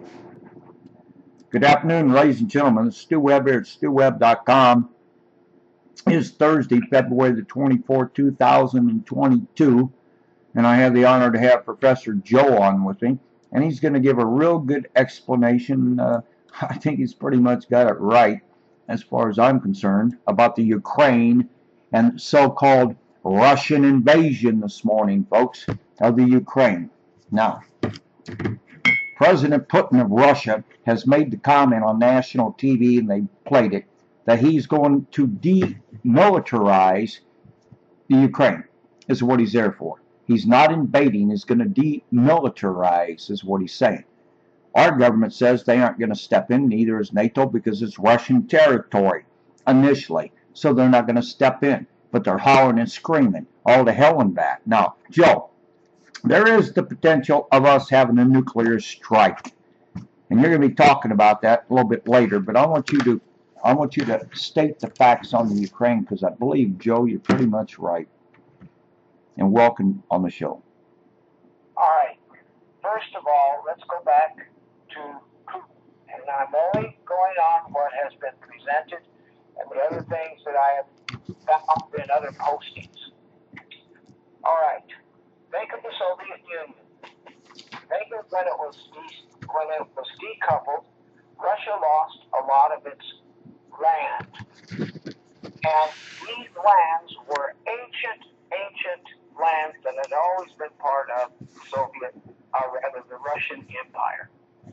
Good afternoon, ladies and gentlemen. It's Stu Webb here at StuWebb.com. It's Thursday, February the 24th, 2022, and I have the honor to have Professor Joe on with me, and he's going to give a real good explanation. I think he's pretty much got it right, as far as I'm concerned, about the Ukraine and so-called Russian invasion this morning, folks, of the Ukraine. Now, President Putin of Russia has made the comment on national TV, and they played it, that he's going to demilitarize the Ukraine, is what he's there for. He's not invading, he's going to demilitarize, is what he's saying. Our government says they aren't going to step in, neither is NATO, because it's Russian territory initially, so they're not going to step in. But they're hollering and screaming, all to hell and back. Now, Joe, there is the potential of us having a nuclear strike. And you're going to be talking about that a little bit later, but I want you to state the facts on the Ukraine, because I believe, Joe, you're pretty much right. And welcome on the show. All right. First of all, let's go back to Putin. And I'm only going on what has been presented and the other things that I have found in other postings. All right. Think of the Soviet Union. Think of when it was decoupled, Russia lost a lot of its land. And these lands were ancient lands that had always been part of the Russian Empire.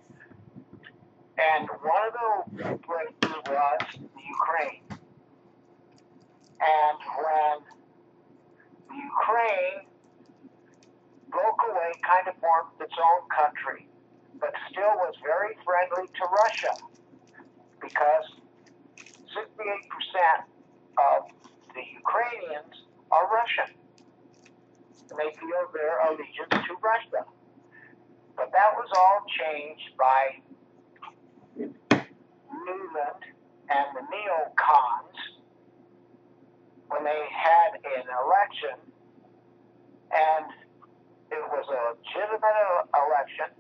And one of the places was the Ukraine. And when the Ukraine broke away, kind of formed its own country, but still was very friendly to Russia, because 68% of the Ukrainians are Russian. And they feel their allegiance to Russia. But that was all changed by Nuland and the neocons when they had an election, and it was a legitimate election,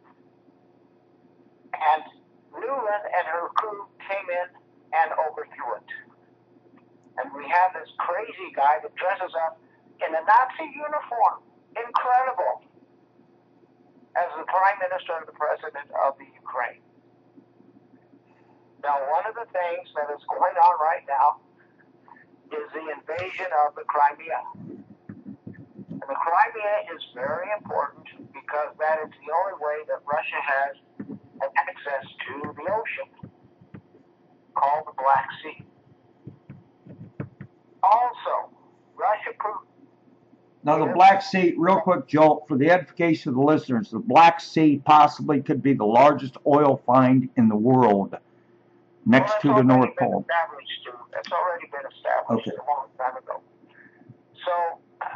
and Nuland and her crew came in and overthrew it. And we have this crazy guy that dresses up in a Nazi uniform, incredible, as the Prime Minister and the President of the Ukraine. Now, one of the things that is going on right now is the invasion of the Crimea. And the Crimea is very important because that is the only way that Russia has access to the ocean, called the Black Sea. Also, Russia proved... Now, the Black Sea, real quick, Joe, for the edification of the listeners, the Black Sea possibly could be the largest oil find in the world, next to the North Pole. It's already been established a long time ago. So,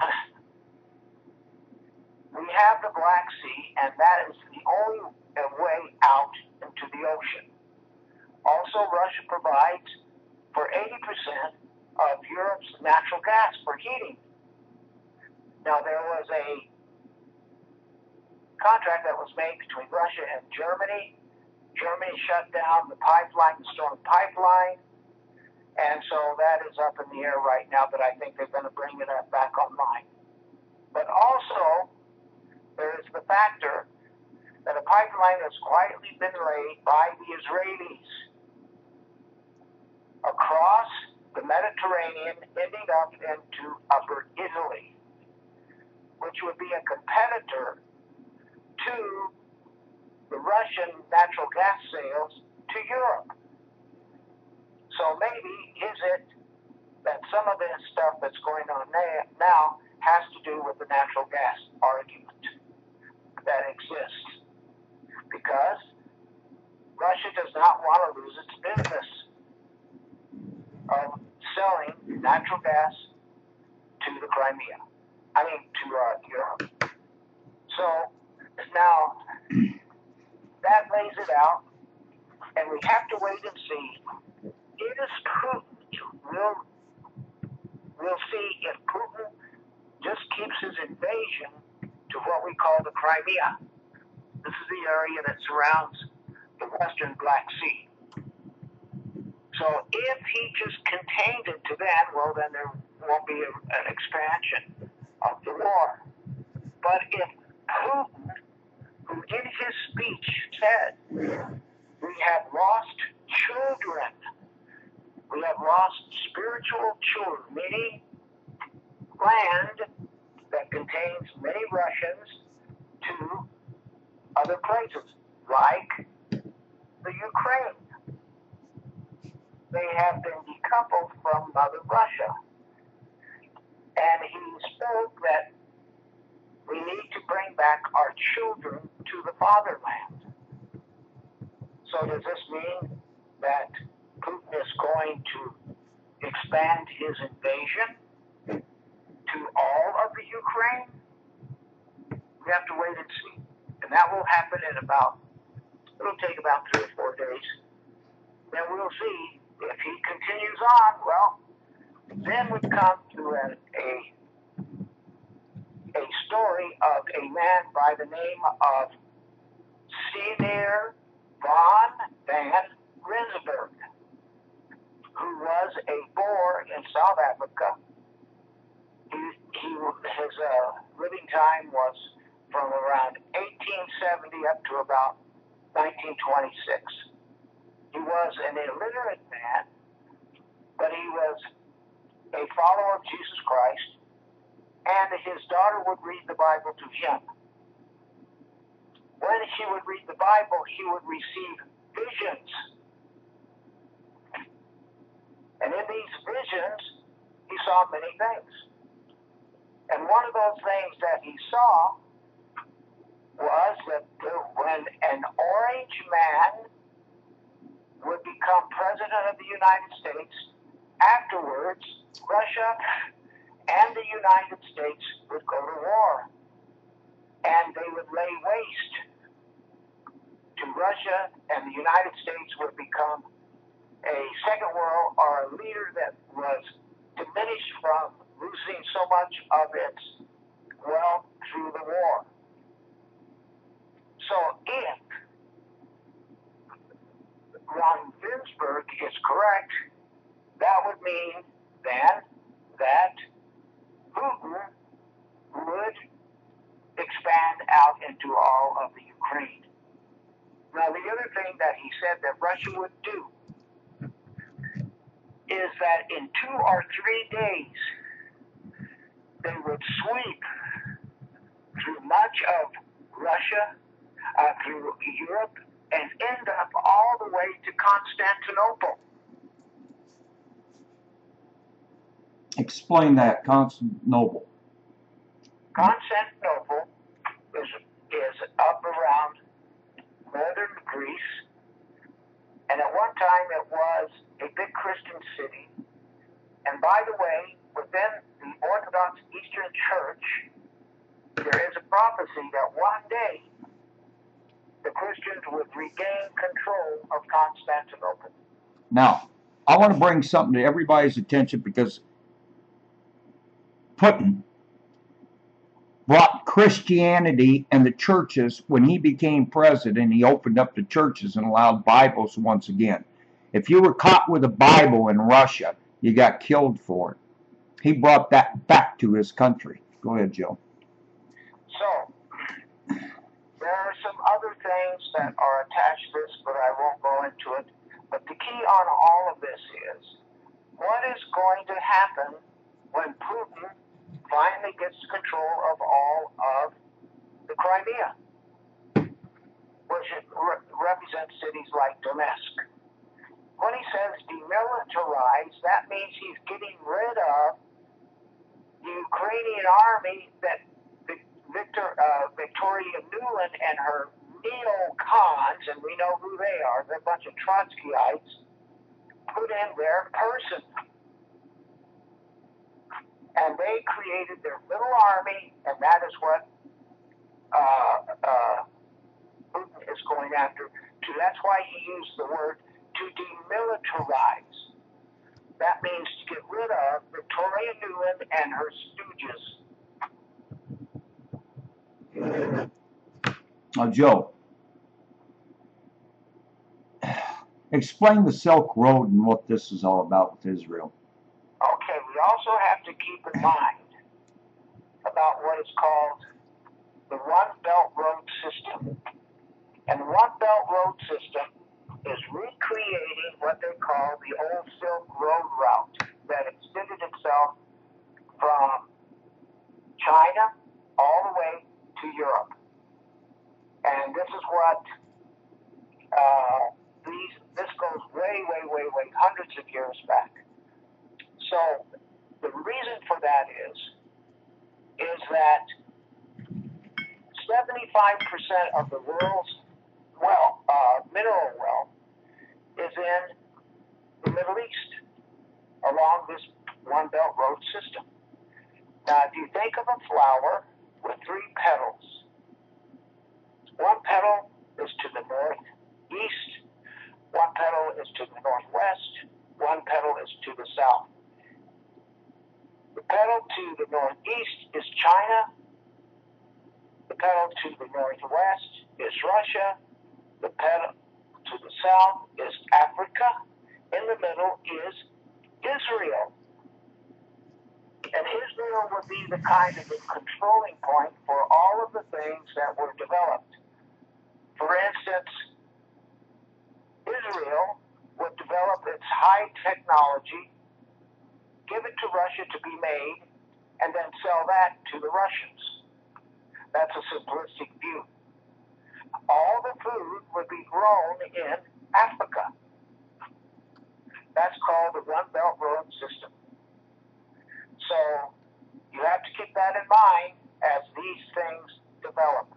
we have the Black Sea, and that is the only way out into the ocean. Also, Russia provides for 80% of Europe's natural gas for heating. Now, there was a contract that was made between Russia and Germany. Germany shut down the pipeline, the Storm Pipeline, and so that is up in the air right now, but I think they're going to bring it back online. But also, there is the factor that a pipeline has quietly been laid by the Israelis across the Mediterranean, ending up into Upper Italy, which would be a competitor to the Russian natural gas sales to Europe. So maybe is it that some of this stuff that's going on now has to do with the natural gas argument that exists, because Russia does not want to lose its business of selling natural gas to the Crimea. To Europe. So now that lays it out, and we have to wait and see. We'll see if Putin just keeps his invasion to what we call the Crimea. This is the area that surrounds the Western Black Sea. So if he just contained it to then, well, then there won't be an expansion of the war. But if Putin, who in his speech said, we have lost children, we have lost spiritual children, meaning land that contains many Russians to other places, like the Ukraine. They have been decoupled from Mother Russia. And he spoke that we need to bring back our children to the fatherland. So does this mean that Putin is going to expand his invasion to all of the Ukraine? We have to wait and see. And that will happen in it'll take about 3 or 4 days. Then we'll see if he continues on. Well, then we come to a story of a man by the name of Simeer von van Rensburg, who was a Boer in South Africa. His living time was from around 1870 up to about 1926. He was an illiterate man, but he was a follower of Jesus Christ, and his daughter would read the Bible to him. When he would read the Bible, he would receive visions. And in these visions, he saw many things. And one of those things that he saw was that when an orange man would become president of the United States, afterwards, Russia and the United States would go to war. And they would lay waste to Russia, and the United States would become a second world, or a leader that was diminished from losing so much of its wealth through the war. So if von Rensburg is correct, that would mean then that Putin would expand out into all of the Ukraine. Now, the other thing that he said that Russia would do is that in 2 or 3 days, they would sweep through much of Russia, through Europe, and end up all the way to Constantinople. Explain that, Constantinople. Constantinople is up around northern Greece, and at one time it was a big Christian city. And by the way, within the Orthodox Eastern Church, there is a prophecy that one day the Christians would regain control of Constantinople. Now, I want to bring something to everybody's attention, because Putin brought Christianity and the churches. When he became president, he opened up the churches and allowed Bibles once again. If you were caught with a Bible in Russia, you got killed for it. He brought that back to his country. Go ahead, Joe. So, there are some other things that are attached to this, but I won't go into it. But the key on all of this is, what is going to happen when Putin finally gets control of all of the Crimea, which represents cities like Donetsk? When he says demilitarize, that means he's getting rid of the Ukrainian army that Victoria Nuland and her neocons, and we know who they are, they're a bunch of Trotskyites, put in their person. And they created their little army, and that is what Putin is going after. That's why he used the word to demilitarize. That means to get rid of Victoria Nuland and her stooges. Joe. explain the Silk Road and what this is all about with Israel. Okay, we also have to keep in mind about what is called the One Belt Road System. And the One Belt Road System is recreating what they call the old Silk Road route that extended itself from China all the way to Europe. And this is what this goes way, hundreds of years back. So the reason for that is that 75% of the world's mineral wealth is in the Middle East along this One Belt Road System. Now, if you think of a flower with three petals, one petal is to the northeast, one petal is to the northwest, one petal is to the south. The petal to the northeast is China. The petal to the northwest is Russia. The petal to the south is Africa. In the middle is Israel. And Israel would be the kind of the controlling point for all of the things that were developed. For instance, Israel would develop its high technology, give it to Russia to be made, and then sell that to the Russians. That's a simplistic view. All the food would be grown in Africa. That's called the One Belt Road System. So you have to keep that in mind as these things develop.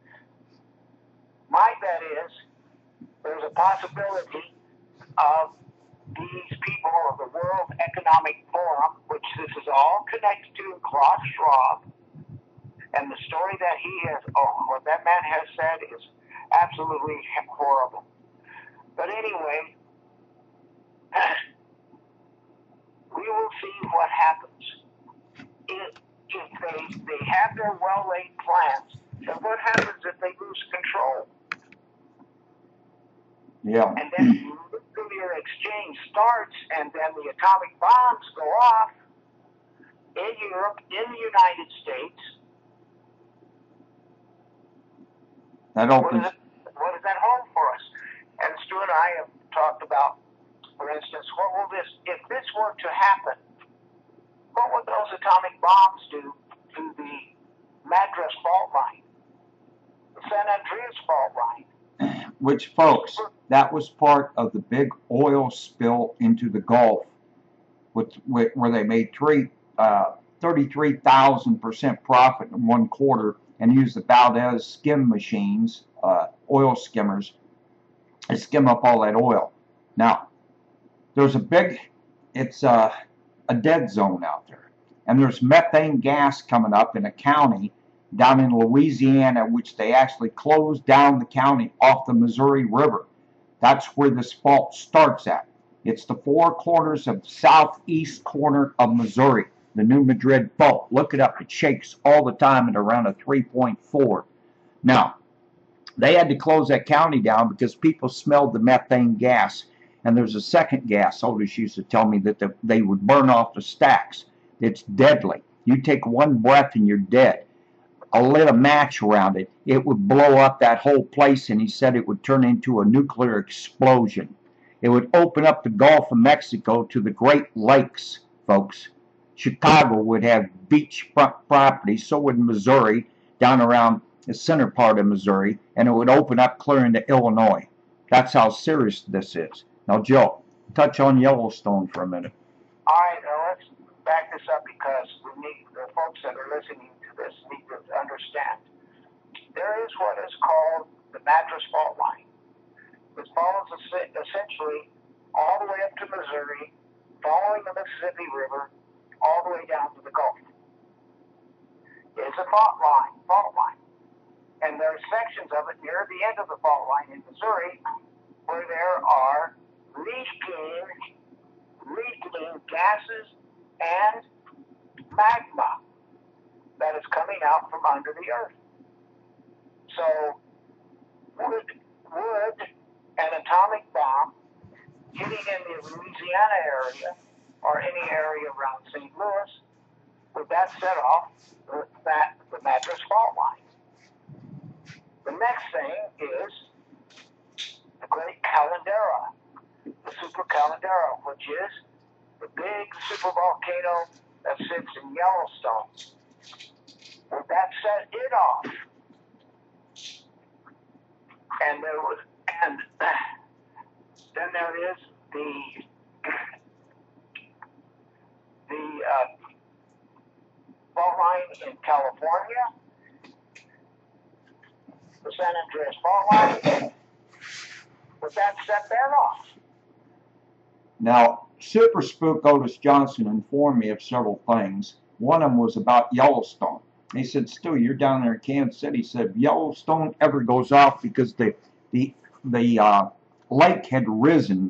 My bet is there's a possibility of these people of the World Economic Forum, which this is all connected to Klaus Schwab, and the story that he has, what that man has said is absolutely horrible. But anyway, we will see what happens. If they have their well-laid plans, then what happens if they lose control? Yeah. And then the nuclear exchange starts, and then the atomic bombs go off in Europe, in the United States. That opens. What does that hold for us? And Stu and I have talked about, for instance, what will this, if this were to happen, what would those atomic bombs do to the Madras fault line, the San Andreas fault line? Which, folks, that was part of the big oil spill into the Gulf, where they made 33,000% profit in one quarter and used the Valdez skim machines, oil skimmers, to skim up all that oil. Now, there's it's a dead zone out there. And there's methane gas coming up in a county down in Louisiana, which they actually closed down the county off the Missouri River. That's where this fault starts at. It's the four corners of the southeast corner of Missouri, the New Madrid Fault. Look it up. It shakes all the time at around a 3.4. Now, they had to close that county down because people smelled the methane gas. And there's a second gas. Oldest used to tell me that they would burn off the stacks. It's deadly. You take one breath and you're dead. I lit a match around it. It would blow up that whole place, and he said it would turn into a nuclear explosion. It would open up the Gulf of Mexico to the Great Lakes, folks. Chicago would have beachfront property, so would Missouri, down around the center part of Missouri, and it would open up clear into Illinois. That's how serious this is. Now, Joe, touch on Yellowstone for a minute. All right, let's back this up because the folks that are listening to this need to understand. There is what is called the Madras Fault Line. This follows essentially all the way up to Missouri, following the Mississippi River, all the way down to the Gulf. It's a fault line. And there are sections of it near the end of the fault line in Missouri where there are leaking gases and magma that is coming out from under the earth. So would an atomic bomb the Louisiana area or any area around St. Louis, would that set off the mattress fault line? The next thing is the Great Caldera, the Super Caldera, which is the big supervolcano that sits in Yellowstone. Would that set it off? And then there is the fault line in California, the San Andreas fault line. Would that set that off? Now, Super Spook Otis Johnson informed me of several things. One of them was about Yellowstone. He said, Stu, you're down there in Kansas City. He said, if Yellowstone ever goes off because the lake had risen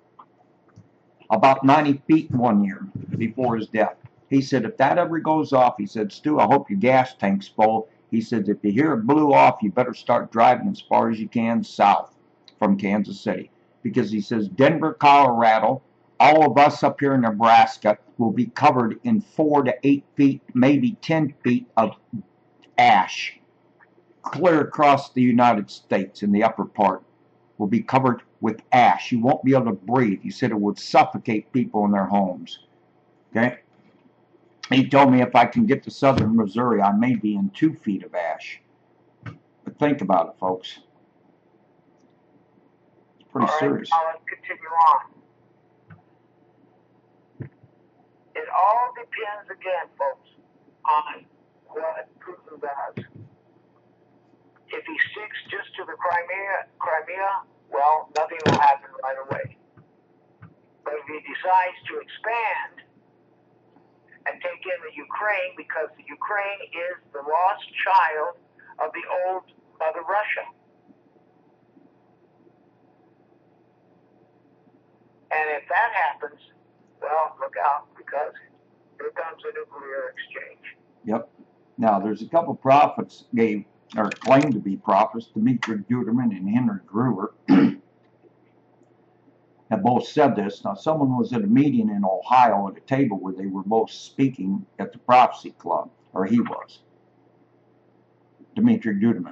about 90 feet one year before his death. He said, if that ever goes off, he said, Stu, I hope your gas tank's full. He said, if you hear it blew off, you better start driving as far as you can south from Kansas City. Because he says, Denver, Colorado, all of us up here in Nebraska will be covered in 4 to 8 feet, maybe 10 feet of ash. Clear across the United States in the upper part will be covered with ash. You won't be able to breathe. He said it would suffocate people in their homes. Okay? He told me if I can get to southern Missouri, I may be in 2 feet of ash. But think about it, folks. It's pretty serious. I'll continue on. It all depends, again, folks, on what Putin does. If he sticks just to the Crimea, well, nothing will happen right away. But if he decides to expand and take in the Ukraine, because the Ukraine is the lost child of the old Mother Russia. And if that happens, well, look out, because here comes a nuclear exchange. Yep. Now, there's a couple prophets claimed to be prophets, Dmitry Duderman and Henry Gruver, have both said this. Now, someone was at a meeting in Ohio at a table where they were both speaking at the Prophecy Club, or he was, Dmitry Duderman.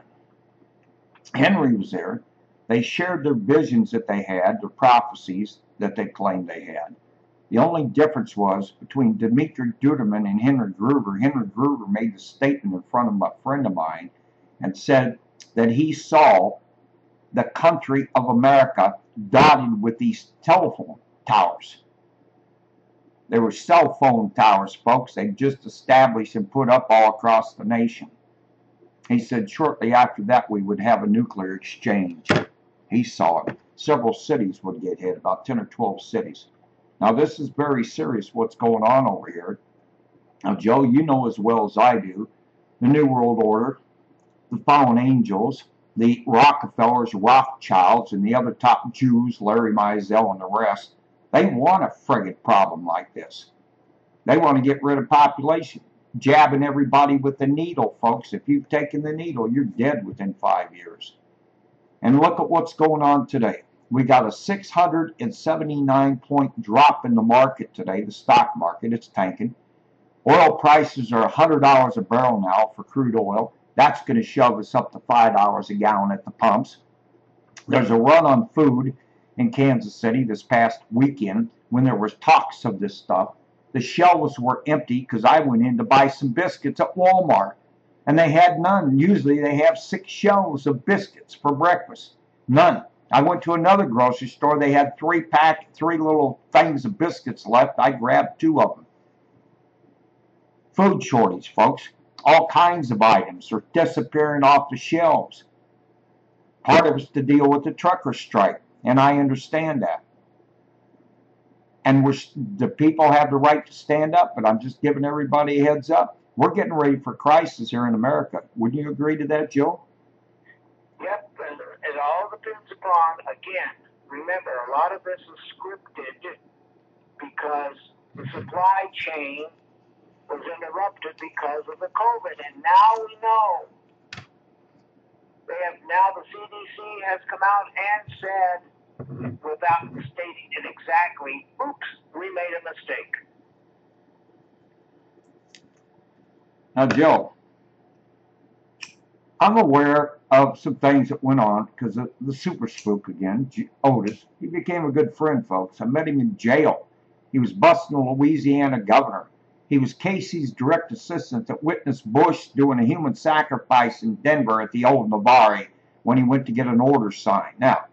Henry was there. They shared their visions that they had, their prophecies that they claimed they had. The only difference was between Dmitry Duderman and Henry Gruver. Henry Gruver made the statement in front of a friend of mine and said that he saw the country of America dotted with these telephone towers. They were cell phone towers, folks. They just established and put up all across the nation. He said shortly after that we would have a nuclear exchange. He saw it. Several cities would get hit, about 10 or 12 cities. Now, this is very serious what's going on over here. Now, Joe, you know as well as I do, the New World Order, the fallen angels, the Rockefellers, Rothschilds, and the other top Jews, Larry Mizell and the rest, they want a friggin' problem like this. They want to get rid of population, jabbing everybody with the needle, folks. If you've taken the needle, you're dead within 5 years. And look at what's going on today. We got a 679-point drop in the market today, the stock market. It's tanking. Oil prices are $100 a barrel now for crude oil. That's going to shove us up to $5 a gallon at the pumps. There's a run on food in Kansas City this past weekend when there was talks of this stuff. The shelves were empty because I went in to buy some biscuits at Walmart, and they had none. Usually they have 6 shelves of biscuits for breakfast. None. I went to another grocery store. They had 3 little things of biscuits left. I grabbed 2 of them. Food shortage, folks. All kinds of items are disappearing off the shelves. Part of it's to deal with the trucker strike, and I understand that. And the people have the right to stand up, but I'm just giving everybody a heads up. We're getting ready for crisis here in America. Wouldn't you agree to that, Joe? Yep, and it all depends upon, again, remember, a lot of this is scripted because the supply chain was interrupted because of the COVID, and now we know. Now the CDC has come out and said without stating it exactly. Oops, we made a mistake. Now, Joe, I'm aware of some things that went on because of the super spook again, Otis. He became a good friend, folks. I met him in jail. He was busting the Louisiana governor. He was Casey's direct assistant that witnessed Bush doing a human sacrifice in Denver at the old Navarre when he went to get an order signed. Now,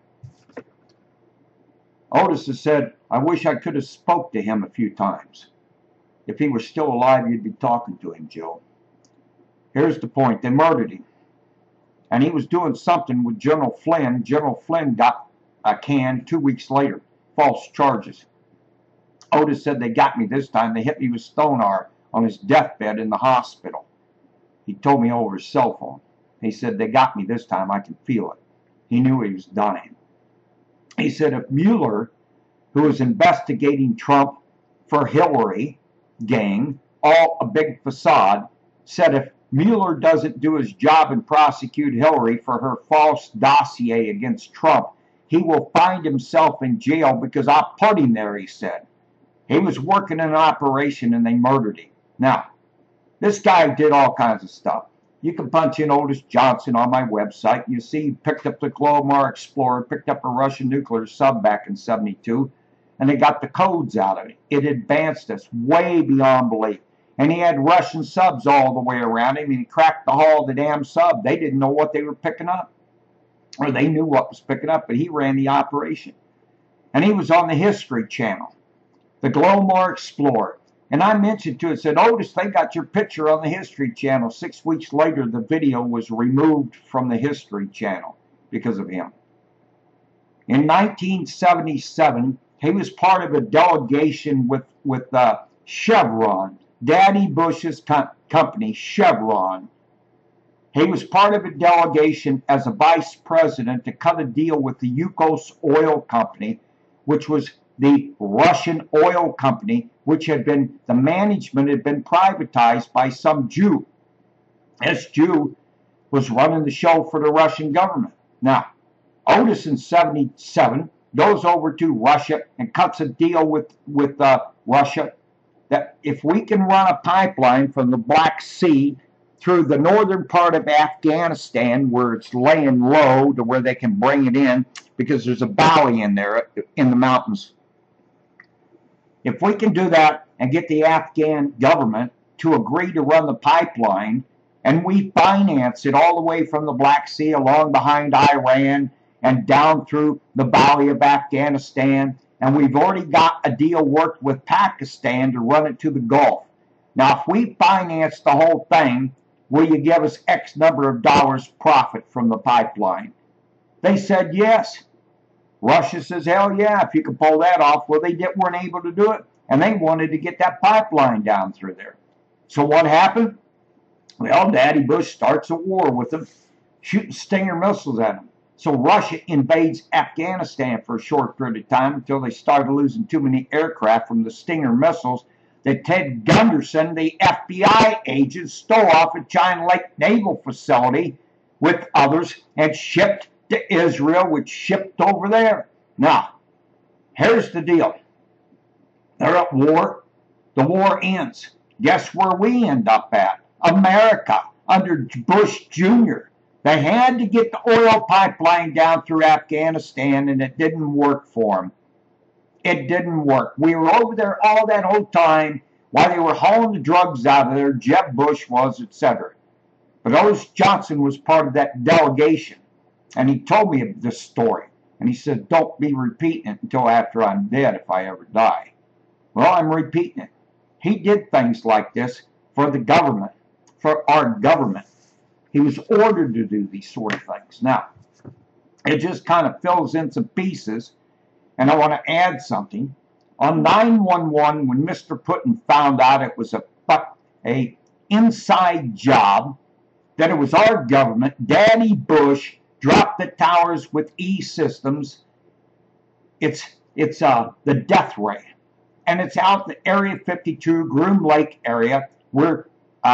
Otis has said, I wish I could have spoke to him a few times. If he were still alive, you'd be talking to him, Joe. Here's the point. They murdered him. And he was doing something with General Flynn. General Flynn got canned 2 weeks later. False charges. Otis said, they got me this time. They hit me with Stonar on his deathbed in the hospital. He told me over his cell phone. He said, they got me this time. I can feel it. He knew he was dying. He said, if Mueller, who was investigating Trump for Hillary gang, all a big facade, said if Mueller doesn't do his job and prosecute Hillary for her false dossier against Trump, he will find himself in jail because I put him there, he said. He was working an operation and they murdered him. Now, this guy did all kinds of stuff. You can punch in Otis Johnson on my website. You see, he picked up the Glomar Explorer, picked up a Russian nuclear sub back in '72, and they got the codes out of it. It advanced us way beyond belief. And he had Russian subs all the way around him, and he cracked the hull of the damn sub. They didn't know what they were picking up, or they knew what was picking up, but he ran the operation. And he was on the History Channel, the Glomar Explorer. And I mentioned to it, said, Otis, they got your picture on the History Channel. 6 weeks later, the video was removed from the History Channel because of him. In 1977, he was part of a delegation with Chevron, Daddy Bush's company, Chevron. He was part of a delegation as a vice president to cut a deal with the Yukos Oil Company, which was the Russian oil company, which had been, the management had been privatized by some Jew. This Jew was running the show for the Russian government. Now, Otis in '77 goes over to Russia and cuts a deal with Russia that if we can run a pipeline from the Black Sea through the northern part of Afghanistan where it's laying low to where they can bring it in because there's a valley in there in the mountains. If we can do that and get the Afghan government to agree to run the pipeline and we finance it all the way from the Black Sea along behind Iran and down through the valley of Afghanistan, and we've already got a deal worked with Pakistan to run it to the Gulf. Now, if we finance the whole thing, will you give us X number of dollars profit from the pipeline? They said yes. Russia says, hell yeah, if you can pull that off. Well, they weren't able to do it, and they wanted to get that pipeline down through there. So what happened? Well, Daddy Bush starts a war with them, shooting Stinger missiles at them. So Russia invades Afghanistan for a short period of time until they started losing too many aircraft from the Stinger missiles that Ted Gunderson, the FBI agent, stole off at China Lake Naval Facility with others and shipped to Israel, which shipped over there. Now, here's the deal. They're at war. The war ends. Guess where we end up at? America, under Bush Jr. They had to get the oil pipeline down through Afghanistan, and it didn't work for them. It didn't work. We were over there all that whole time while they were hauling the drugs out of there. Jeb Bush was, etc. But Otis Johnson was part of that delegation, and he told me this story. And he said, don't be repeating it until after I'm dead if I ever die. Well, I'm repeating it. He did things like this for the government, for our government. He was ordered to do these sort of things. Now, it just kind of fills in some pieces, and I want to add something. On 9/11, when Mr. Putin found out it was a inside job, that it was our government, Daddy Bush dropped the towers with E-Systems. It's the death ray, and it's out the Area 52, Groom Lake area, where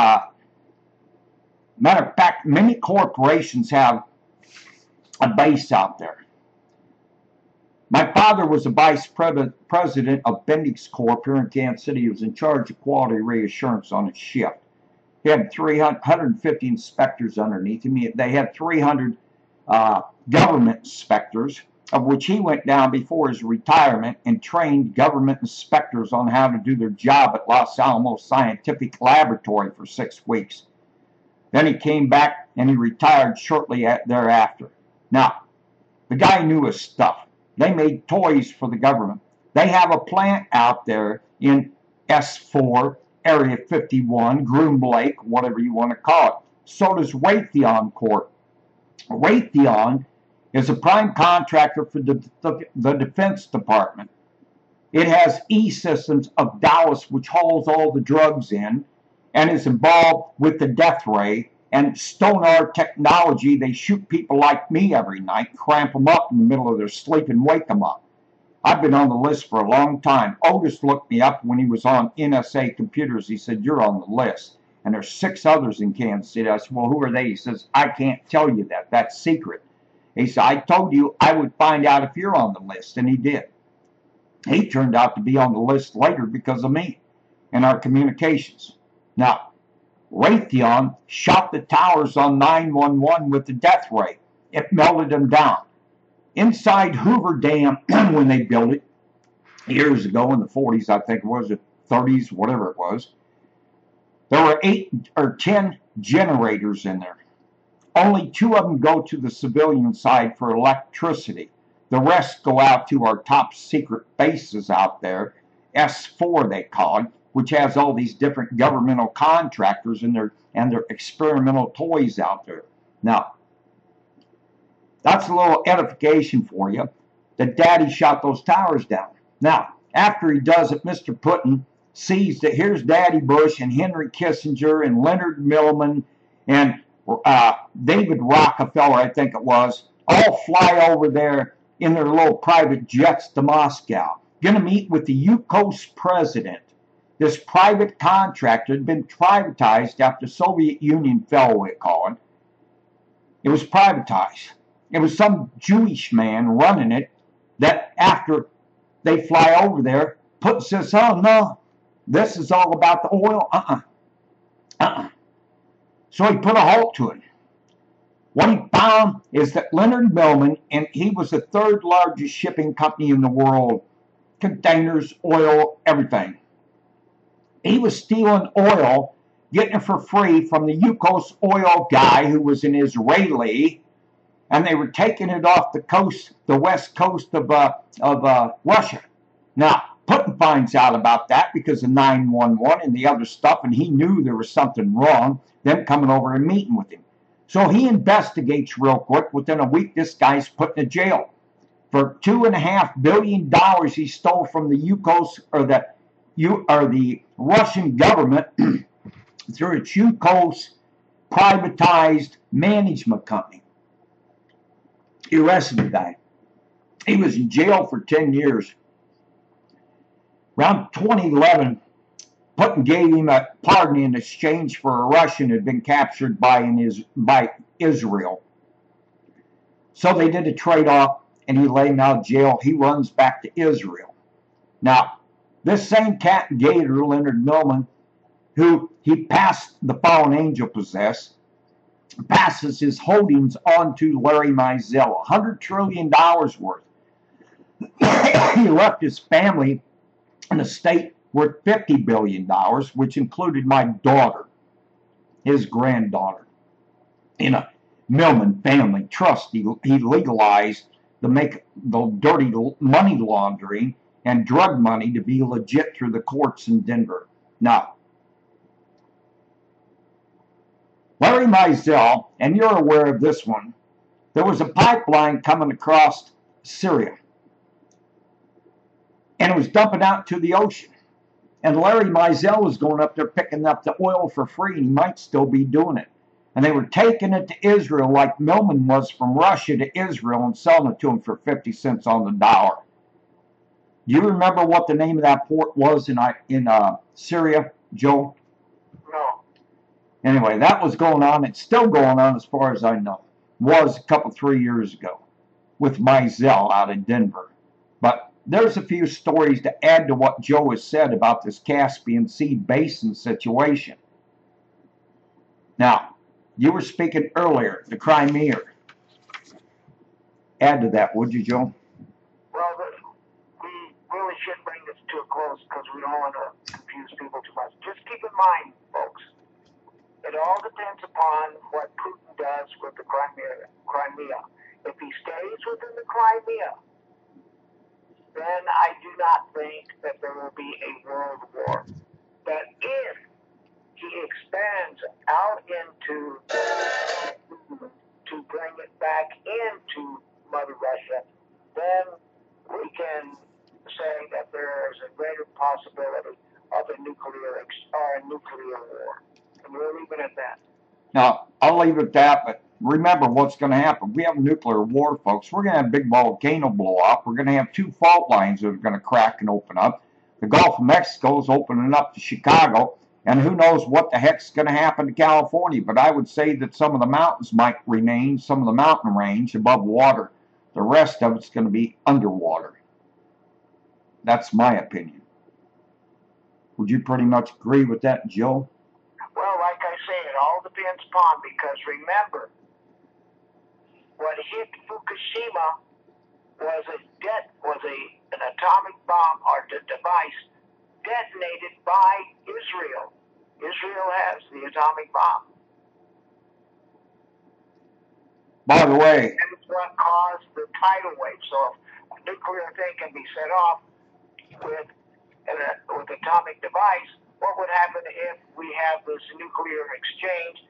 matter of fact, many corporations have a base out there. My father was a vice president of Bendix Corp here in Kansas City. He was in charge of quality reassurance on his shift. He had 350 inspectors underneath him. They had 300 government inspectors, of which he went down before his retirement and trained government inspectors on how to do their job at Los Alamos Scientific Laboratory for 6 weeks. Then he came back and he retired shortly thereafter. Now, the guy knew his stuff. They made toys for the government. They have a plant out there in S4, Area 51, Groom Lake, whatever you want to call it. So does Raytheon Corp. Raytheon is a prime contractor for the Defense Department. It has E-Systems of Dallas, which hauls all the drugs in and is involved with the death ray. And Stonar Technology, they shoot people like me every night, cramp them up in the middle of their sleep and wake them up. I've been on the list for a long time. Otis looked me up when he was on NSA Computers. He said, "You're on the list." And there's 6 others in Kansas City. I said, "Well, who are they?" He says, "I can't tell you that. That's secret." He said, "I told you I would find out if you're on the list," and he did. He turned out to be on the list later because of me and our communications. Now, Raytheon shot the towers on 911 with the death ray. It melted them down. Inside Hoover Dam, when they built it, years ago in the 40s, I think it was, the 30s, whatever it was, there were 8 or 10 generators in there. Only 2 of them go to the civilian side for electricity. The rest go out to our top secret bases out there, S4 they call it, which has all these different governmental contractors and their experimental toys out there. Now, that's a little edification for you that Daddy shot those towers down. Now, after he does it, Mr. Putin sees that here's Daddy Bush and Henry Kissinger and Leonard Millman and David Rockefeller, I think it was, all fly over there in their little private jets to Moscow. Going to meet with the Yukos president. This private contractor had been privatized after the Soviet Union fell, we call it. It was privatized. It was some Jewish man running it that after they fly over there, Putin says, "Oh, no, this is all about the oil." So he put a halt to it. What he found is that Leonard Millman, and he was the 3rd largest shipping company in the world, containers, oil, everything. He was stealing oil, getting it for free from the Yukos oil guy who was an Israeli, and they were taking it off the coast, the west coast of Russia. Now, Putin finds out about that because of 911 and the other stuff, and he knew there was something wrong, them coming over and meeting with him. So he investigates real quick. Within a week, this guy's put in jail for $2.5 billion he stole from the Yukos, or the Russian government through its Yukos privatized management company. He arrested the guy. He was in jail for 10 years. Around 2011, Putin gave him a pardon in exchange for a Russian who had been captured by Israel. So they did a trade-off, and he let him out of jail. He runs back to Israel. Now, this same cat and gator, Leonard Millman, who he passed the fallen angel possess, passes his holdings on to Larry Mizell, $100 trillion worth. He left his family an estate worth $50 billion, which included my daughter, his granddaughter. In a Millman family trust, he legalized the dirty money laundering and drug money to be legit through the courts in Denver. Now, Larry Mizell, and you're aware of this one, there was a pipeline coming across Syria, and it was dumping out to the ocean. And Larry Mizell was going up there picking up the oil for free, and he might still be doing it. And they were taking it to Israel like Millman was from Russia to Israel and selling it to him for 50 cents on the dollar. Do you remember what the name of that port was in Syria, Joe? No. Anyway, that was going on. It's still going on as far as I know. Was a couple, 3 years ago with Mizell out in Denver. But there's a few stories to add to what Joe has said about this Caspian Sea basin situation. Now, you were speaking earlier, the Crimea. Add to that, would you, Joe? Well, we really should bring this to a close because we don't want to confuse people too much. Just keep in mind, folks, it all depends upon what Putin does with the Crimea. If he stays within the Crimea, then I do not think that there will be a world war. But if he expands out into to bring it back into Mother Russia, then we can say that there is a greater possibility of a nuclear war. And we'll leave it at that. Now, I'll leave it at that, but remember what's going to happen. We have a nuclear war, folks. We're going to have a big volcano blow up. We're going to have 2 fault lines that are going to crack and open up. The Gulf of Mexico is opening up to Chicago, and who knows what the heck's going to happen to California. But I would say that some of the mountains might remain, some of the mountain range above water. The rest of it's going to be underwater. That's my opinion. Would you pretty much agree with that, Joe? Well, like I say, it all depends upon, because remember, what hit Fukushima was an atomic bomb or the device detonated by Israel. Israel has the atomic bomb. By the way, and it's what caused the tidal wave. So if a nuclear thing can be set off with atomic device, what would happen if we have this nuclear exchange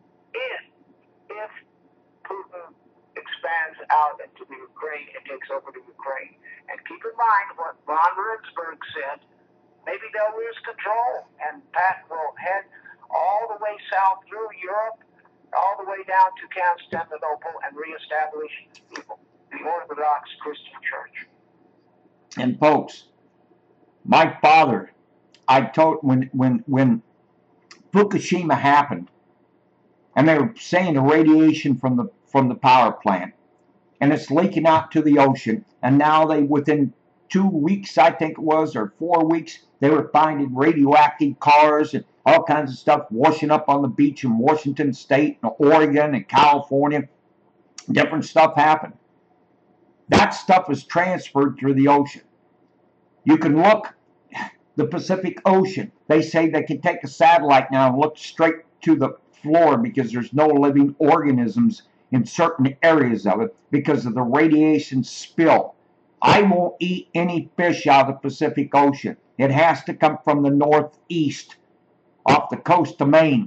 if Putin expands out into the Ukraine and takes over the Ukraine? And keep in mind what von Rensburg said, maybe they'll lose control and Pat will head all the way south through Europe, all the way down to Constantinople and reestablish the Orthodox Christian Church. And folks, my father, I told when Fukushima happened, and they were saying the radiation from the power plant, and it's leaking out to the ocean, and now they within 2 weeks, I think it was, or 4 weeks, they were finding radioactive cars and all kinds of stuff washing up on the beach in Washington State and Oregon and California. Different stuff happened. That stuff is transferred through the ocean. You can look the Pacific Ocean. They say they can take a satellite now and look straight to the floor because there's no living organisms in certain areas of it because of the radiation spill. I won't eat any fish out of the Pacific Ocean. It has to come from the northeast, off the coast of Maine,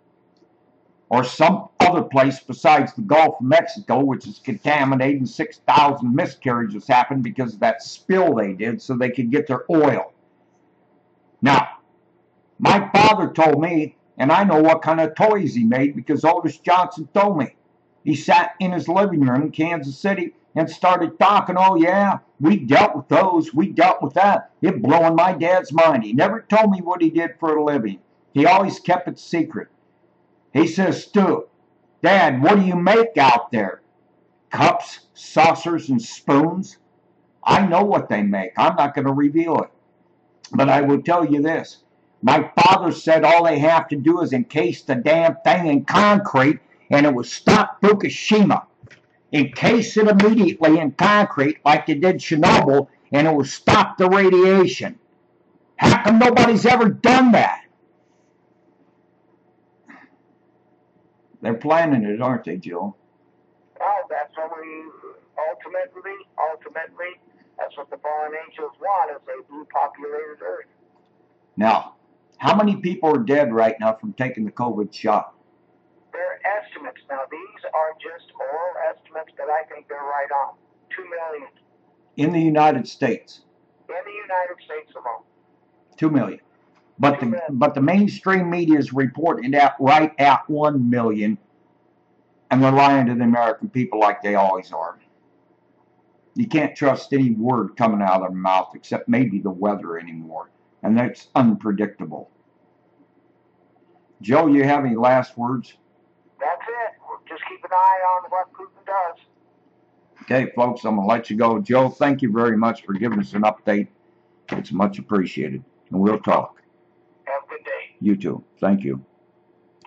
or some other place besides the Gulf of Mexico, which is contaminated, and 6,000 miscarriages happened because of that spill they did so they could get their oil. Now, my father told me, and I know what kind of toys he made because Otis Johnson told me. He sat in his living room in Kansas City and started talking, oh yeah, we dealt with those, we dealt with that. It blowing my dad's mind. He never told me what he did for a living. He always kept it secret. He says, Stu, Dad, what do you make out there? Cups, saucers, and spoons? I know what they make. I'm not going to reveal it. But I will tell you this. My father said all they have to do is encase the damn thing in concrete and it will stop Fukushima. Encase it immediately in concrete like they did Chernobyl and it will stop the radiation. How come nobody's ever done that? They're planning it, aren't they, Joe? Well, that's what we ultimately, that's what the fallen angels want, is a depopulated earth. Now, how many people are dead right now from taking the COVID shot? They're estimates. Now, these are just oral estimates, but I think they're right on. 2 million. In the United States? In the United States alone. 2 million. But the mainstream media is reporting that right at 1 million, and they're lying to the American people like they always are. You can't trust any word coming out of their mouth except maybe the weather anymore, and that's unpredictable. Joe, you have any last words? That's it. We'll just keep an eye on what Putin does. Okay, folks, I'm going to let you go. Joe, thank you very much for giving us an update. It's much appreciated. And we'll talk. Have a good day. You too. Thank you.